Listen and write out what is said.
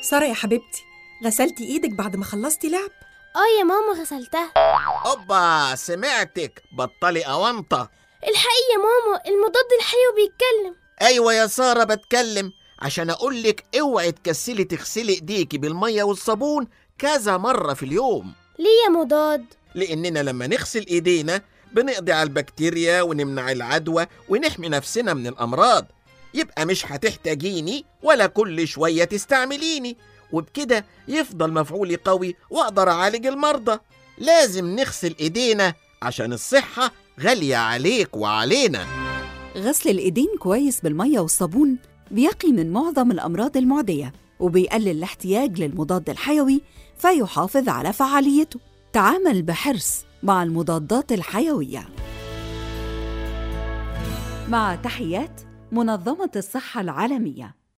سارة يا حبيبتي، غسلتي ايدك بعد ما خلصتي لعب؟ يا ماما غسلتها. اوبا، سمعتك، بطلي أونطة. الحقيقة يا ماما المضاد الحيوي بيتكلم. ايوه يا سارة بتكلم، عشان اقولك اوعي تكسلي تغسلي ايديكي بالمية والصابون كذا مرة في اليوم. ليه يا مضاد؟ لاننا لما نغسل ايدينا بنقضي على البكتيريا ونمنع العدوى ونحمي نفسنا من الامراض. يبقى مش هتحتاجيني ولا كل شوية تستعمليني، وبكده يفضل مفعولي قوي واقدر اعالج المرضى. لازم نغسل ايدينا عشان الصحة غالية عليك وعلينا. غسل الإيدين كويس بالمية والصابون بيقي من معظم الأمراض المعدية وبيقلل الاحتياج للمضاد الحيوي فيحافظ على فعاليته. تعامل بحرص مع المضادات الحيوية. مع تحيات منظمة الصحة العالمية.